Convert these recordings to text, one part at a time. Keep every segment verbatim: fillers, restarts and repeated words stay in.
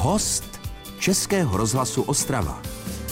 Host Českého rozhlasu Ostrava.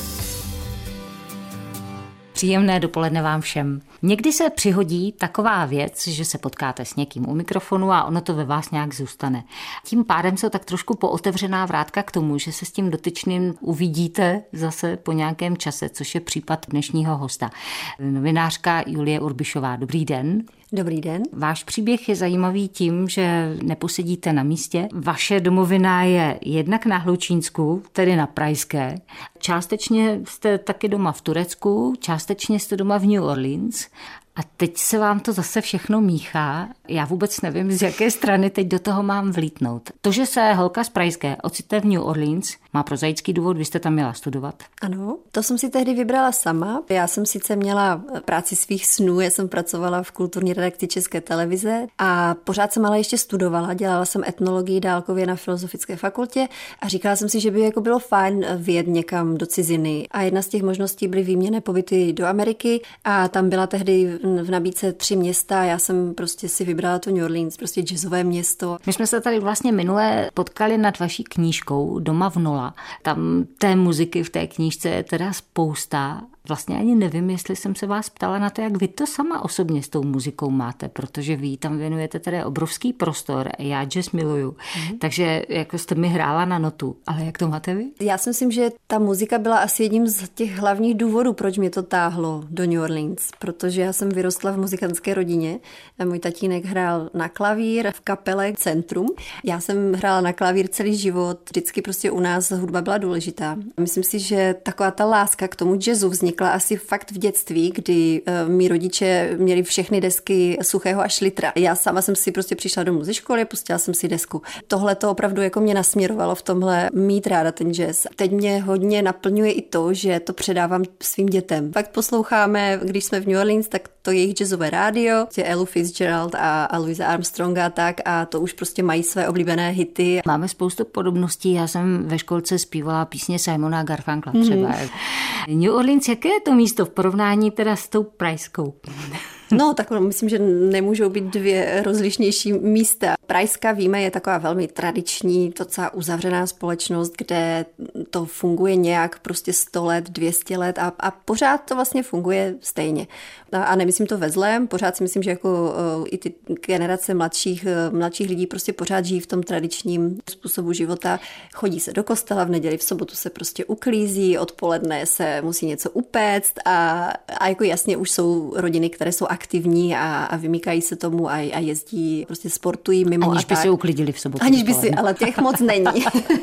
Příjemné dopoledne vám všem. Někdy se přihodí taková věc, že se potkáte s někým u mikrofonu a ono to ve vás nějak zůstane. Tím pádem jsou tak trošku pootevřená vrátka k tomu, že se s tím dotyčným uvidíte zase po nějakém čase, což je případ dnešního hosta. Novinářka Julie Urbišová. Dobrý den. Dobrý den. Váš příběh je zajímavý tím, že neposedíte na místě. Vaše domovina je jednak na Hlučínsku, tedy na Pražské. Částečně jste taky doma v Turecku, částečně jste doma v New Orleans. A teď se vám to zase všechno míchá. Já vůbec nevím, z jaké strany teď do toho mám vlítnout. To, že se holka z Pražské ocitne v New Orleans, má prozaický důvod, vy jste tam měla studovat. Ano, to jsem si tehdy vybrala sama. Já jsem sice měla práci svých snů, já jsem pracovala v kulturní redakci České televize a pořád jsem ale ještě studovala. Dělala jsem etnologii dálkově na Filozofické fakultě a říkala jsem si, že by jako bylo fajn vyjet někam do ciziny. A jedna z těch možností byly výměnné pobyty do Ameriky a tam byla tehdy v nabídce tři města. Já jsem prostě si vybrala to New Orleans, prostě jazzové město. My jsme se tady vlastně minule potkali nad vaší knížkou Doma v Nola. Tam té muziky v té knížce je teda spousta. Vlastně ani nevím, jestli jsem se vás ptala na to, jak vy to sama osobně s tou muzikou máte, protože vy tam věnujete tedy obrovský prostor, já jazz miluju, mm. takže jako jste mi hrála na notu, ale jak to máte vy? Já si myslím, že ta muzika byla asi jedním z těch hlavních důvodů, proč mě to táhlo do New Orleans, protože já jsem vyrostla v muzikantské rodině, můj tatínek hrál na klavír v kapele Centrum, já jsem hrála na klavír celý život, vždycky prostě u nás hudba byla důležitá. Myslím si, že taková ta láska k tomu jazzu vznikla asi fakt v dětství, kdy uh, mý rodiče měli všechny desky Suchého a Šlitra. Já sama jsem si prostě přišla domů ze školy, pustila jsem si desku. Tohle to opravdu jako mě nasměrovalo v tomhle mít ráda ten jazz. Teď mě hodně naplňuje i to, že to předávám svým dětem. Fakt posloucháme, když jsme v New Orleans, tak to jejich jazzové rádio, tě Elu Fitzgerald a, a Louisa Armstronga a tak a to už prostě mají své oblíbené hity. Máme spoustu podobností, já jsem ve školce zpívala písně Simona Garfunkla třeba. Hmm. New Orleans, jaké je to místo v porovnání teda s tou pražskou? No, tak myslím, že nemůžou být dvě rozlišnější místa. Pražská, víme, je taková velmi tradiční, docela uzavřená společnost, kde to funguje nějak prostě sto let, dvě stě let a, a pořád to vlastně funguje stejně. A, a nemyslím to ve zlém, pořád si myslím, že jako uh, i ty generace mladších, uh, mladších lidí prostě pořád žijí v tom tradičním způsobu života. Chodí se do kostela v neděli, v sobotu se prostě uklízí, odpoledne se musí něco upéct a, a jako jasně už jsou rodiny, které jsou aktivní a, a vymykají se tomu a, a jezdí, prostě sportují mimo. Aniž a by tak. se uklidili v sobotu. Aniž by si, ale těch moc není.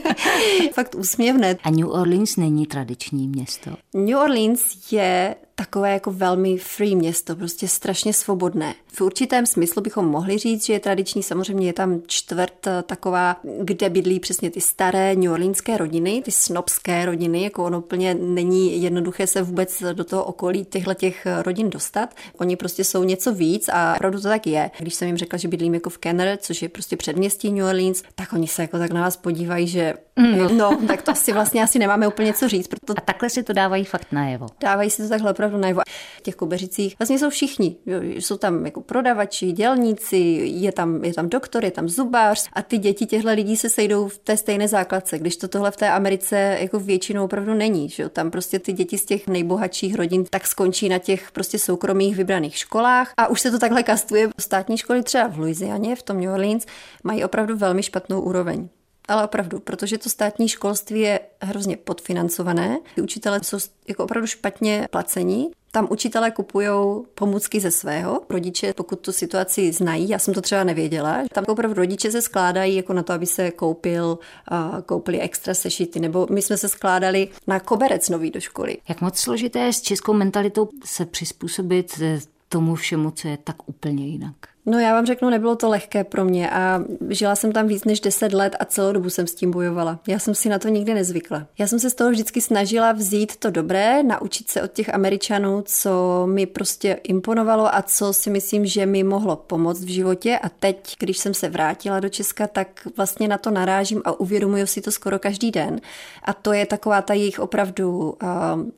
Fakt úsměvné. A New Orleans není tradiční město? New Orleans je takové jako velmi free město, prostě strašně svobodné. V určitém smyslu bychom mohli říct, že je tradiční, samozřejmě je tam čtvrt taková, kde bydlí přesně ty staré neworleanské rodiny, ty snobské rodiny, jako ono úplně není jednoduché se vůbec do toho okolí těchto těch rodin dostat. Oni prostě jsou něco víc a opravdu to tak je. Když jsem jim řekla, že bydlím jako v Kenner, což je prostě předměstí New Orleans, tak oni se jako tak na vás podívají, že mm. no, tak to asi vlastně asi nemáme úplně co říct. Proto a takhle si to dávají fakt najevo. Dávají si to takhle opravdu najevo. V těch Kobeřicích vlastně jsou všichni. Jsou tam jako prodavači, dělníci, je tam, je tam doktor, je tam zubář a ty děti těchto lidí se sejdou v té stejné základce, když to tohle v té Americe jako většinou opravdu není. Že? Tam prostě ty děti z těch nejbohatších rodin tak skončí na těch prostě soukromých vybraných školách a už se to takhle kastuje. Státní školy třeba v Louisianě, v tom New Orleans, mají opravdu velmi špatnou úroveň. Ale opravdu, protože to státní školství je hrozně podfinancované. Ty učitelé jsou jako opravdu špatně placení. Tam učitelé kupujou pomůcky ze svého. Rodiče, pokud tu situaci znají, já jsem to třeba nevěděla, tam opravdu rodiče se skládají jako na to, aby se koupil, uh, koupili extra sešity, nebo my jsme se skládali na koberec nový do školy. Jak moc složité je s českou mentalitou se přizpůsobit tomu všemu, co je tak úplně jinak? No já vám řeknu, nebylo to lehké pro mě a žila jsem tam víc než deset let a celou dobu jsem s tím bojovala. Já jsem si na to nikdy nezvykla. Já jsem se z toho vždycky snažila vzít to dobré, naučit se od těch Američanů, co mi prostě imponovalo a co si myslím, že mi mohlo pomoct v životě. A teď, když jsem se vrátila do Česka, tak vlastně na to narážím a uvědomuju si to skoro každý den. A to je taková ta jejich opravdu uh,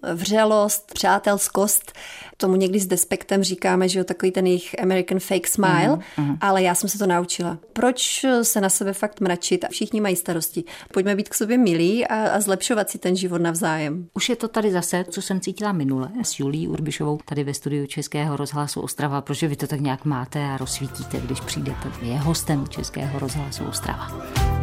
vřelost, přátelskost. Tomu někdy s despektem říkáme, že jo, takový ten jejich American fake smile. smile, mm-hmm. ale já jsem se to naučila. Proč se na sebe fakt mračit? Všichni mají starosti. Pojďme být k sobě milí a, a zlepšovat si ten život navzájem. Už je to tady zase, co jsem cítila minule s Julií Urbišovou tady ve studiu Českého rozhlasu Ostrava, protože vy to tak nějak máte a rozsvítíte, když přijdete. Je hostem Českého rozhlasu Ostrava.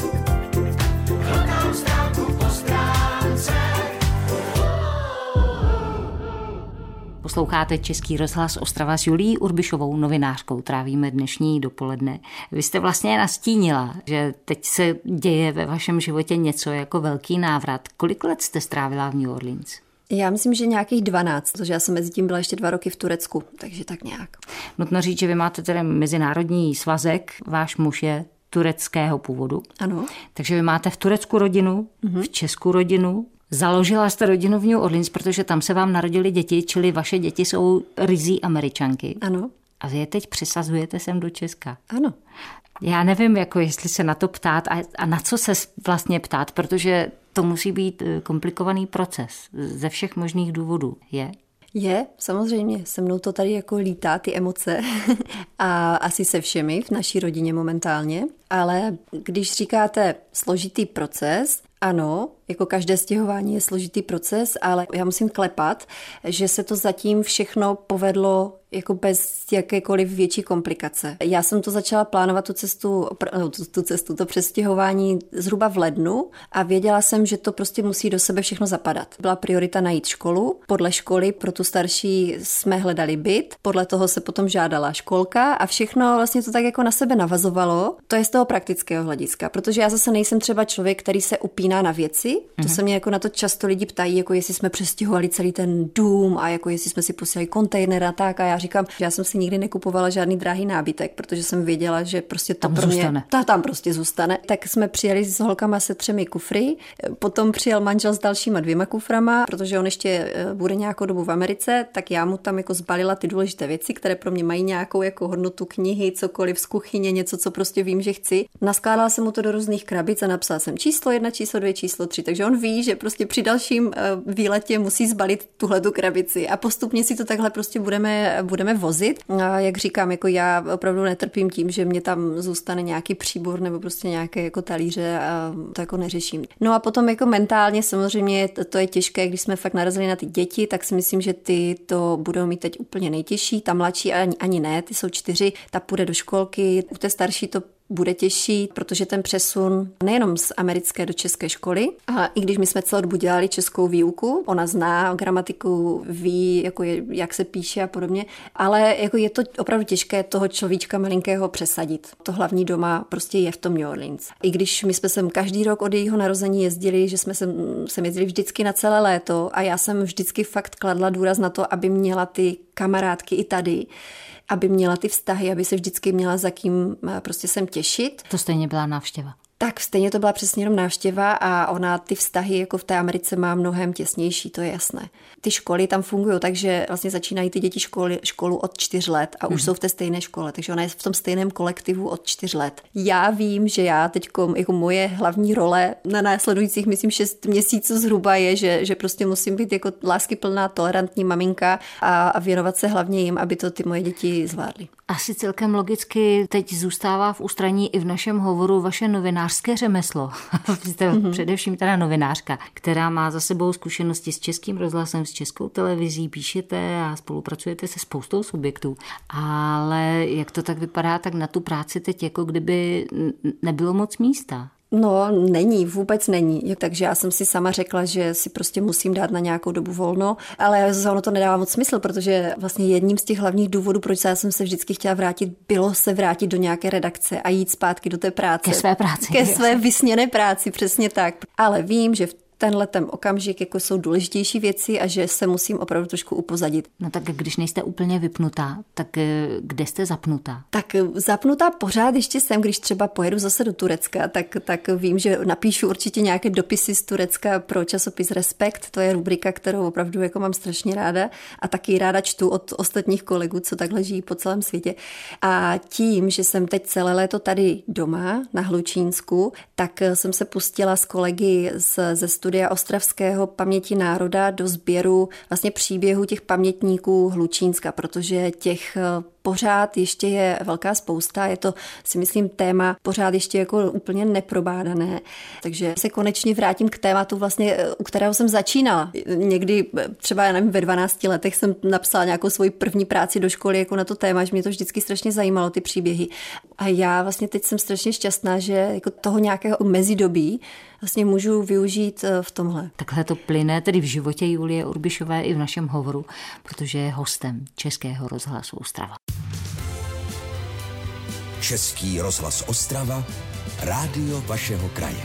Posloucháte Český rozhlas Ostrava s Julií Urbišovou, novinářkou. Trávíme dnešní dopoledne. Vy jste vlastně nastínila, že teď se děje ve vašem životě něco jako velký návrat. Kolik let jste strávila v New Orleans? Já myslím, že nějakých dvanáct, protože já jsem mezi tím byla ještě dva roky v Turecku, takže tak nějak. Nutno říct, že vy máte tedy mezinárodní svazek, váš muž je tureckého původu. Ano. Takže vy máte v Turecku rodinu, mm-hmm. v Česku rodinu. Založila jste rodinu v New Orleans, protože tam se vám narodily děti, čili vaše děti jsou ryzí Američanky. Ano. A vy je teď přesazujete sem do Česka. Ano. Já nevím, jako jestli se na to ptát a, a na co se vlastně ptát, protože to musí být komplikovaný proces ze všech možných důvodů. Je? Je, samozřejmě. Se mnou to tady jako lítá, ty emoce. A asi se všemi v naší rodině momentálně. Ale když říkáte složitý proces, ano, jako každé stěhování je složitý proces, ale já musím klepat, že se to zatím všechno povedlo jako bez jakékoliv větší komplikace. Já jsem to začala plánovat tu cestu, no, tu, tu cestu, to přestěhování zhruba v lednu a věděla jsem, že to prostě musí do sebe všechno zapadat. Byla priorita najít školu. Podle školy pro tu starší jsme hledali byt, podle toho se potom žádala školka a všechno vlastně to tak jako na sebe navazovalo. To je z toho praktického hlediska, protože já zase nejsem třeba člověk, který se upíná na věci. To mm-hmm. se mě jako na to často lidi ptají, jako jestli jsme přestěhovali celý ten dům a jako jestli jsme si posílali kontejner a tak. A já říkám, že já jsem si nikdy nekupovala žádný drahý nábytek, protože jsem věděla, že prostě to tam pro mě zůstane. Ta tam prostě zůstane. Tak jsme přijeli s holkama se třemi kufry, potom přijel manžel s dalšíma dvěma kuframa, protože on ještě bude nějakou dobu v Americe, tak já mu tam jako zbalila ty důležité věci, které pro mě mají nějakou jako hodnotu, knihy, cokoliv z kuchyně, něco, co prostě vím, že chci. Naskládala jsem mu to do různých krabic a napsala jsem číslo jedna, číslo dvě, číslo tři, takže on ví, že prostě při dalším výletě musí zbalit tuhletu krabici a postupně si to takhle prostě budeme, budeme vozit. A jak říkám, jako já opravdu netrpím tím, že mě tam zůstane nějaký příbor nebo prostě nějaké jako talíře a to jako neřeším. No a potom jako mentálně samozřejmě to, to je těžké, když jsme fakt narazili na ty děti, tak si myslím, že ty to budou mít teď úplně nejtěžší. Ta mladší ani, ani ne, ty jsou čtyři, ta půjde do školky, u té starší to bude těžší, protože ten přesun nejenom z americké do české školy, a i když my jsme celou dobu dělali českou výuku, ona zná gramatiku, ví, jako je, jak se píše a podobně, ale jako je to opravdu těžké toho človíčka malinkého přesadit. To hlavní doma prostě je v tom New Orleans. I když my jsme sem každý rok od jejího narození jezdili, že jsme sem, sem jezdili vždycky na celé léto a já jsem vždycky fakt kladla důraz na to, aby měla ty kamarádky i tady, aby měla ty vztahy, aby se vždycky měla za kým prostě sem těšit. To stejně byla návštěva. Tak stejně to byla přesně jenom návštěva a ona ty vztahy jako v té Americe má mnohem těsnější, to je jasné. Ty školy tam fungují, takže vlastně začínají ty děti školy, školu od čtyř let a už mm-hmm. jsou v té stejné škole, takže ona je v tom stejném kolektivu od čtyř let. Já vím, že já teď jako moje hlavní role na následujících, myslím, šest měsíců zhruba je, že, že prostě musím být jako láskyplná, tolerantní maminka a, a věnovat se hlavně jim, aby to ty moje děti zvládly. Asi celkem logicky teď zůstává v ústraní i v našem hovoru vaše novinářské řemeslo. Jste mm-hmm. především teda novinářka, která má za sebou zkušenosti s Českým rozhlasem, s Českou televizí, píšete a spolupracujete se spoustou subjektů. Ale jak to tak vypadá, tak na tu práci teď jako kdyby nebylo moc místa. No, není, vůbec není. Takže já jsem si sama řekla, že si prostě musím dát na nějakou dobu volno, ale ono to nedává moc smysl, protože vlastně jedním z těch hlavních důvodů, proč já jsem se vždycky chtěla vrátit, bylo se vrátit do nějaké redakce a jít zpátky do té práce. Ke své práci. Ke své vysněné práci, přesně tak. Ale vím, že v tenhle ten okamžik jako jsou důležitější věci a že se musím opravdu trošku upozadit. No tak když nejste úplně vypnutá, tak kde jste zapnutá? Tak zapnutá pořád ještě jsem, když třeba pojedu zase do Turecka, tak, tak vím, že napíšu určitě nějaké dopisy z Turecka pro časopis Respekt, to je rubrika, kterou opravdu jako mám strašně ráda a taky ráda čtu od ostatních kolegů, co takhle žijí po celém světě. A tím, že jsem teď celé léto tady doma na Hlučínsku, tak jsem se pustila s kolegy z, ze studia Ostravského Paměti národa do sběru vlastně příběhu těch pamětníků Hlučínska, protože těch pořád ještě je velká spousta, je to, si myslím, téma pořád ještě jako úplně neprobádané. Takže se konečně vrátím k tématu vlastně, u kterého jsem začínala. Někdy třeba, já nevím, ve dvanácti letech jsem napsala nějakou svoji první práci do školy jako na to téma, že mě to vždycky strašně zajímalo, ty příběhy. A já vlastně teď jsem strašně šťastná, že jako toho nějakého mezidobí vlastně můžu využít v tomhle. Takhle to plyne tedy v životě Julie Urbišové i v našem hovoru, protože je hostem Českého rozhlasu Ostrava. Český rozhlas Ostrava, rádio vašeho kraje.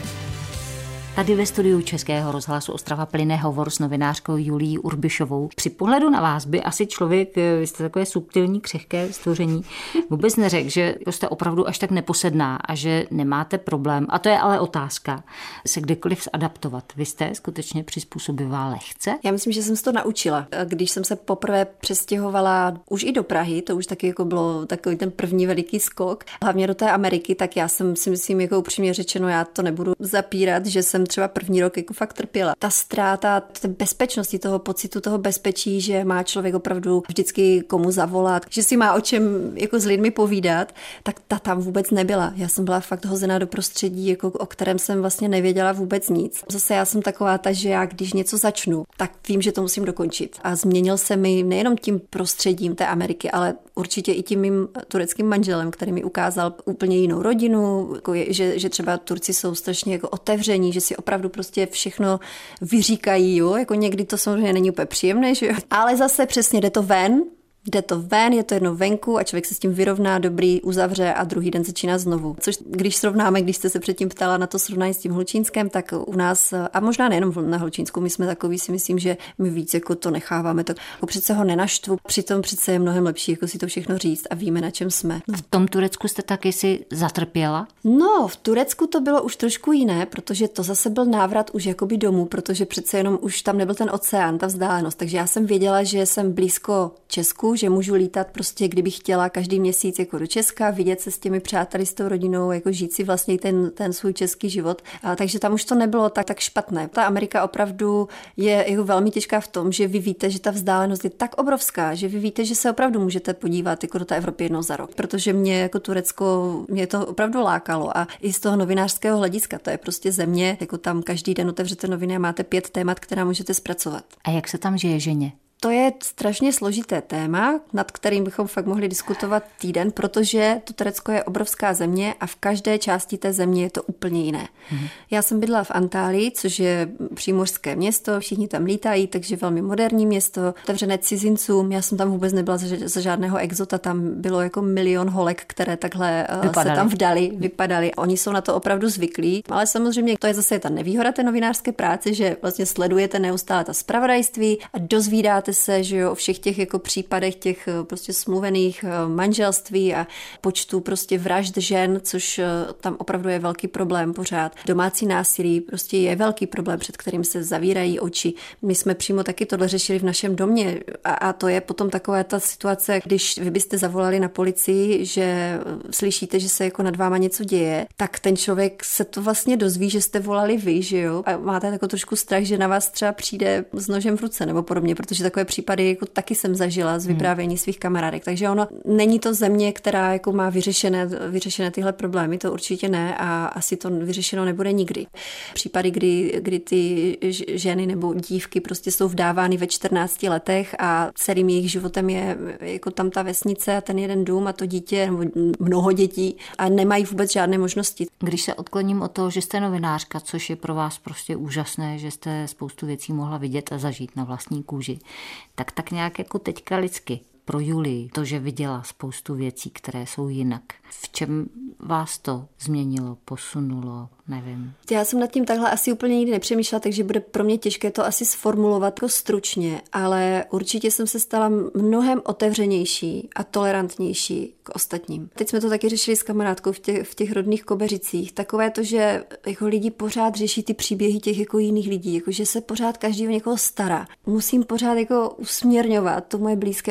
Tady ve studiu Českého rozhlasu Ostrava plyne hovor s novinářkou Julií Urbišovou. Při pohledu na vás by asi člověk, vy jste takové subtilní, křehké stvoření, vůbec neřekl, že jste opravdu až tak neposedná a že nemáte problém. A to je ale otázka, se kdekoliv zadaptovat. Vy jste skutečně přizpůsobivá lehce? Já myslím, že jsem se to naučila. Když jsem se poprvé přestěhovala už i do Prahy, to už taky jako bylo takový ten první veliký skok, hlavně do té Ameriky, tak já jsem si myslím, jako upřímně řečeno, já to nebudu zapírat, že jsem třeba první rok jako fakt trpěla. Ta ztráta té bezpečnosti, toho pocitu, toho bezpečí, že má člověk opravdu vždycky komu zavolat, že si má o čem jako s lidmi povídat, tak ta tam vůbec nebyla. Já jsem byla fakt hozená do prostředí, jako o kterém jsem vlastně nevěděla vůbec nic. Zase já jsem taková ta, že já když něco začnu, tak vím, že to musím dokončit. A změnil se mi nejenom tím prostředím té Ameriky, ale určitě i tím mým tureckým manželem, který mi ukázal úplně jinou rodinu, jako je, že, že třeba Turci jsou strašně jako otevření, že si opravdu prostě všechno vyříkají, jo, jako někdy to samozřejmě není úplně příjemné, že jo, ale zase přesně jde to ven, Jde to ven, je to jedno venku a člověk se s tím vyrovná, dobrý, uzavře a druhý den začíná znovu. Což když srovnáme, když jste se předtím ptala na to srovnání s tím Hlučínskem, tak u nás, a možná nejenom na Hlučínsku, my jsme takový, si myslím, že my víc jako to necháváme, tak jako přece ho nenaštvu, přitom přece je mnohem lepší jako si to všechno říct a víme, na čem jsme. V tom Turecku jste taky si zatrpěla? No, v Turecku to bylo už trošku jiné, protože to zase byl návrat už jakoby domů, protože přece jenom už tam nebyl ten oceán, ta vzdálenost, takže já jsem věděla, že jsem blízko Česku, že můžu lítat prostě, kdybych chtěla každý měsíc jako do Česka, vidět se s těmi přáteli, s tou rodinou, jako žít si vlastně ten, ten svůj český život. A takže tam už to nebylo tak, tak špatné. Ta Amerika opravdu je jako velmi těžká v tom, že vy víte, že ta vzdálenost je tak obrovská, že vy víte, že se opravdu můžete podívat jako do té Evropy jednou za rok. Protože mě jako Turecko, mě to opravdu lákalo a i z toho novinářského hlediska, to je prostě země, jako tam každý den otevřete noviny a máte pět témat, která můžete zpracovat. A jak se tam žije ženě? To je strašně složité téma, nad kterým bychom fakt mohli diskutovat týden, protože to Turecko je obrovská země a v každé části té země je to úplně jiné. Mm. Já jsem bydlela v Antálii, což je přímořské město, všichni tam lítají, takže velmi moderní město, otevřené cizincům. Já jsem tam vůbec nebyla za žádného exota, tam bylo jako milion holek, které takhle vypadaly. se tam vdali, vypadaly. Oni jsou na to opravdu zvyklí, ale samozřejmě to je zase ta nevýhoda té novinářské práce, že vlastně sledujete neustále ta zpravodajství a dozvídáte se, že jo, o všech těch jako případech těch prostě smluvených manželství a počtu prostě vražd žen, což tam opravdu je velký problém pořád. Domácí násilí prostě je velký problém, před kterým se zavírají oči. My jsme přímo taky tohle řešili v našem domě a, a to je potom taková ta situace, když vy byste zavolali na policii, že slyšíte, že se jako nad váma něco děje, tak ten člověk se to vlastně dozví, že jste volali vy, že jo, a máte jako trošku strach, že na vás třeba přijde s nožem v ruce nebo podobně, protože takové případy jako taky jsem zažila z vyprávění svých kamarádek. Takže ono není to země, která jako má vyřešené, vyřešené tyhle problémy, to určitě ne a asi to vyřešeno nebude nikdy. Případy, kdy, kdy ty ženy nebo dívky prostě jsou vdávány ve čtrnácti letech a celým jejich životem je jako tam ta vesnice a ten jeden dům a to dítě nebo mnoho dětí a nemají vůbec žádné možnosti. Když se odkloním od toho, že jste novinářka, což je pro vás prostě úžasné, že jste spoustu věcí mohla vidět a zažít na vlastní kůži, tak tak nějak jako teďka lidsky pro Julii, to, že viděla spoustu věcí, které jsou jinak. V čem vás to změnilo, posunulo, nevím. Já jsem nad tím takhle asi úplně nikdy nepřemýšlela, takže bude pro mě těžké to asi sformulovat jako stručně, ale určitě jsem se stala mnohem otevřenější a tolerantnější k ostatním. Teď jsme to taky řešili s kamarádkou v těch, v těch rodných Kobeřicích. Takové to, že jako lidi pořád řeší ty příběhy těch jako jiných lidí, jako že se pořád každý o někoho stará. Musím pořád jako usměrňovat to moje blízké okolí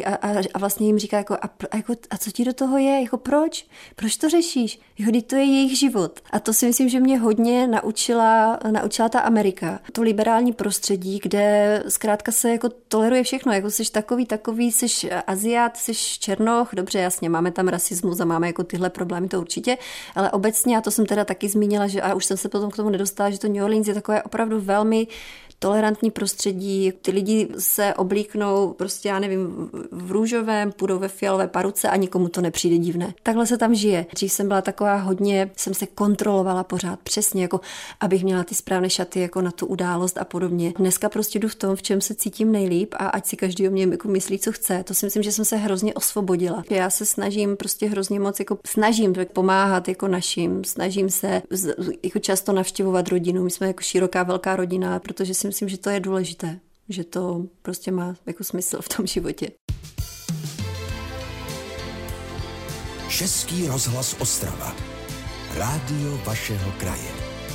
a, a, a vlastně jim říká, jako, a, a, jako, a co ti do toho je, jako proč? Proč to řešíš? Jako, to je jejich život. A to si myslím, že mě hodně naučila, naučila ta Amerika. To liberální prostředí, kde zkrátka se jako toleruje všechno, jako jsi takový, takový, jsi Aziat, jsi Černoch, dobře, jasně, máme tam rasismus a máme jako tyhle problémy, to určitě, ale obecně, a to jsem teda taky zmínila, že a už jsem se potom k tomu nedostala, že to New Orleans je takové opravdu velmi tolerantní prostředí, ty lidi se oblíknou prostě, já nevím, v růžovém, půjdou ve fialové paruce a nikomu to nepřijde divné. Takhle se tam žije. Dřív jsem byla taková hodně, jsem se kontrolovala pořád přesně, jako abych měla ty správné šaty jako na tu událost a podobně. Dneska prostě jdu v tom, v čem se cítím nejlíp a ať si každý o mě jako myslí, co chce. To si myslím, že jsem se hrozně osvobodila. Já se snažím prostě hrozně moc jako snažím pomáhat jako našim, snažím se jako často navštěvovat rodinu. My jsme jako široká velká rodina, protože si myslím, že to je důležité, že to prostě má jako smysl v tom životě. Český rozhlas Ostrava. Rádio vašeho kraje.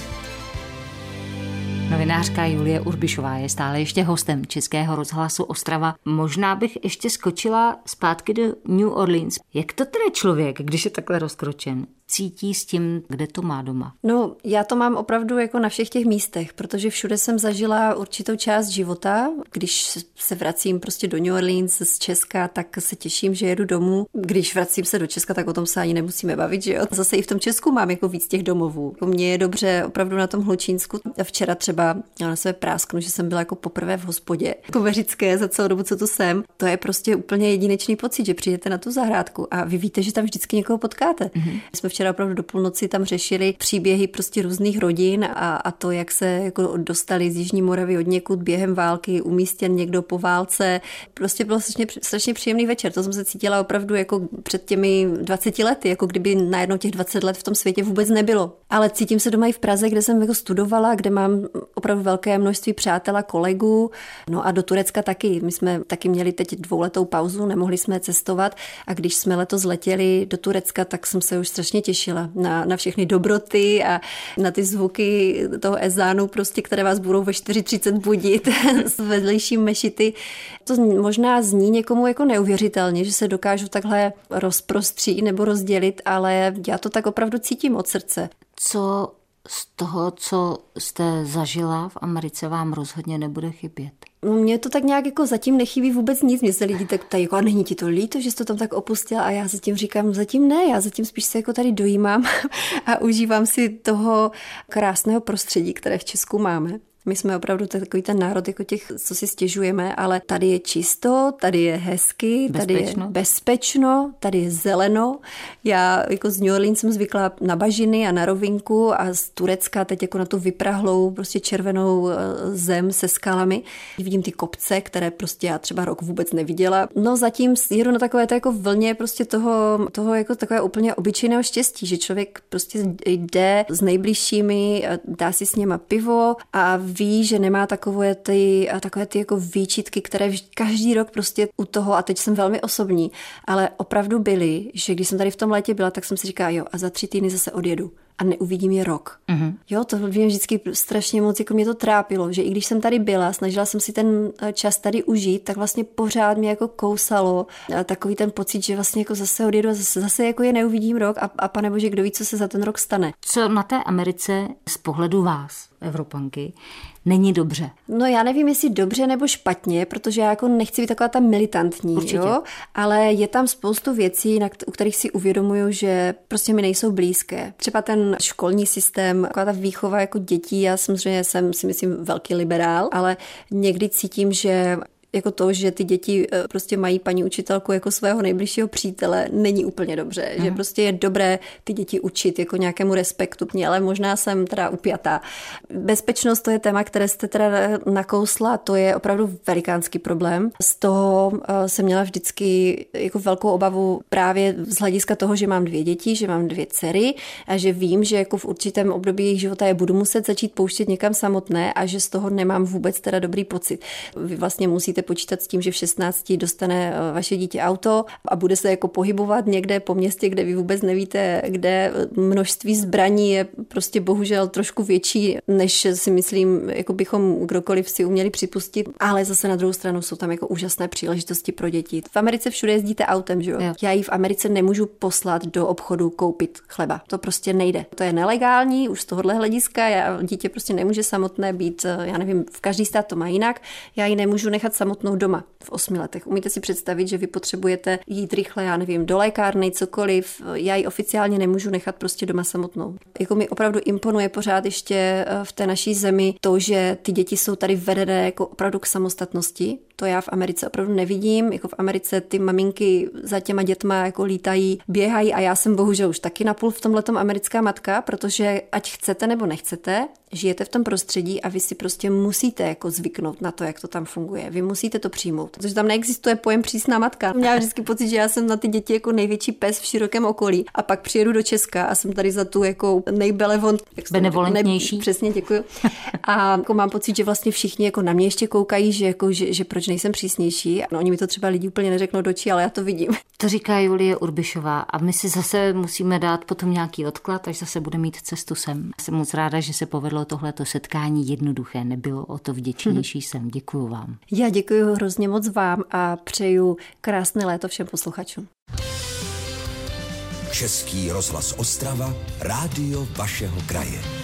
Novinářka Julie Urbišová je stále ještě hostem Českého rozhlasu Ostrava. Možná bych ještě skočila zpátky do New Orleans. Jak to tedy člověk, když je takhle rozkročen, cítí s tím, kde to má doma? No, já to mám opravdu jako na všech těch místech, protože všude jsem zažila určitou část života. Když se vracím prostě do New Orleans z Česka, tak se těším, že jedu domů. Když vracím se do Česka, tak o tom se ani nemusíme bavit, že jo? Zase i v tom Česku mám jako víc těch domovů. Jako mně je dobře opravdu na tom Hlučínsku. Včera třeba já na sebe prásknu, že jsem byla jako poprvé v hospodě. Jako veřické za celou dobu, co tu jsem. To je prostě úplně jedinečný pocit, že přijdete na tu zahrádku a vy víte, že tam vždycky někoho potkáte. Mm-hmm. Jsme včera opravdu do půlnoci tam řešili příběhy prostě různých rodin a, a to, jak se jako dostali z Jižní Moravy od někud během války, umístěn někdo po válce. Prostě byl strašně, strašně příjemný večer. To jsem se cítila opravdu jako před těmi dvaceti lety, jako kdyby najednou těch dvacet let v tom světě vůbec nebylo. Ale cítím se doma i v Praze, kde jsem jako studovala, kde mám opravdu velké množství přátel a kolegů. No a do Turecka taky. My jsme taky měli teď dvouletou pauzu, nemohli jsme cestovat a když jsme letos letěli do Turecka, tak jsem se už strašně těšila na, na všechny dobroty a na ty zvuky toho ezánu, prostě, které vás budou ve čtyři třicet budit s vedlejším mešity. To možná zní někomu jako neuvěřitelně, že se dokážu takhle rozprostřít nebo rozdělit, ale já to tak opravdu cítím od srdce. Co z toho, co jste zažila v Americe, vám rozhodně nebude chybět? No, mně to tak nějak jako zatím nechybí vůbec nic. Mě se lidi tak ptají, jako a není ti to líto, že jsi to tam tak opustila? A já zatím říkám, zatím ne, já zatím spíš se jako tady dojímám a užívám si toho krásného prostředí, které v Česku máme. My jsme opravdu takový ten národ jako těch, co si stěžujeme, ale tady je čisto, tady je hezky, tady bezpečno. je bezpečno, tady je zeleno. Já jako z New Orleans jsem zvykla na bažiny a na rovinku a z Turecka teď jako na tu vyprahlou prostě červenou zem se skalami. Vidím ty kopce, které prostě já třeba rok vůbec neviděla. No zatím jedu na takové to jako vlně prostě toho, toho jako takové úplně obyčejného štěstí, že člověk prostě jde s nejbližšími, dá si s něma pivo a ví, že nemá takové ty, takové ty jako výčitky, které každý rok prostě u toho, a teď jsem velmi osobní, ale opravdu byly, že když jsem tady v tom létě byla, tak jsem si říkala, jo, a za tři týdny zase odjedu a neuvidím je rok. Mm-hmm. Jo, to mě vždycky strašně moc, jako mě to trápilo, že i když jsem tady byla, snažila jsem si ten čas tady užít, tak vlastně pořád mě jako kousalo takový ten pocit, že vlastně jako zase odjedu a zase, zase jako je neuvidím rok a, a panebože, kdo ví, co se za ten rok stane. Co na té Americe z pohledu vás, Evropanky, není dobře? No já nevím, jestli dobře nebo špatně, protože já jako nechci být taková ta militantní, jo? Ale je tam spoustu věcí, na, u kterých si uvědomuju, že prostě mi nejsou blízké. Třeba ten školní systém, taková ta výchova jako dětí, já samozřejmě jsem si myslím velký liberál, ale někdy cítím, že jako to, že ty děti prostě mají paní učitelku jako svého nejbližšího přítele, není úplně dobře. Mm. Že prostě je dobré ty děti učit jako nějakému respektu, ale možná jsem teda upjatá. Bezpečnost, to je téma, které jste teda nakousla, to je opravdu velikánský problém. Z toho jsem měla vždycky jako velkou obavu právě z hlediska toho, že mám dvě děti, že mám dvě dcery a že vím, že jako v určitém období jejich života je budu muset začít pouštět někam samotné a že z toho nemám vůbec teda dobrý pocit. Vy vlastně musíte počítat s tím, že v šestnácti dostane vaše dítě auto a bude se jako pohybovat někde po městě, kde vy vůbec nevíte, kde množství zbraní je prostě bohužel trošku větší, než si myslím, jako bychom kdokoliv si uměli připustit, ale zase na druhou stranu jsou tam jako úžasné příležitosti pro děti. V Americe všude jezdíte autem, že jo? jo. Já ji v Americe nemůžu poslat do obchodu koupit chleba. To prostě nejde. To je nelegální, už z tohohle hlediska. Já, dítě prostě nemůže samotné být, já nevím, v každý stát to má jinak. Já ji nemůžu nechat samotnou doma v osmi letech. Umíte si představit, že vy potřebujete jít rychle, já nevím, do lékárny, cokoliv. Já ji oficiálně nemůžu nechat prostě doma samotnou. Jako mi opravdu imponuje pořád ještě v té naší zemi to, že ty děti jsou tady vedené jako opravdu k samostatnosti. To já v Americe opravdu nevidím. Jako v Americe ty maminky za těma dětma jako lítají, běhají a já jsem bohužel už taky napůl v tomhletom americká matka, protože ať chcete nebo nechcete, žijete v tom prostředí a vy si prostě musíte jako zvyknout na to, jak to tam funguje. Vy musíte to přijmout, protože tam neexistuje pojem přísná matka. Měla vždycky pocit, že já jsem na ty děti jako největší pes v širokém okolí a pak přijedu do Česka a jsem tady za tu jako nejbelevont, benevolentnější. Ne, přesně, děkuju. A jako mám pocit, že vlastně všichni jako na mě ještě koukají, že jako že, že proč nejsem přísnější. No, oni mi to třeba lidi úplně neřeknou do očí, ale já to vidím. To říká Julie Urbišová a my si zase musíme dát potom nějaký odklad, až zase bude mít cestu sem. Jsem moc ráda, že se povedlo tohleto setkání jednoduché, nebylo o to vděčnější jsem. Děkuju vám. Já děkuju hrozně moc vám a přeju krásné léto všem posluchačům. Český rozhlas Ostrava, rádio vašeho kraje.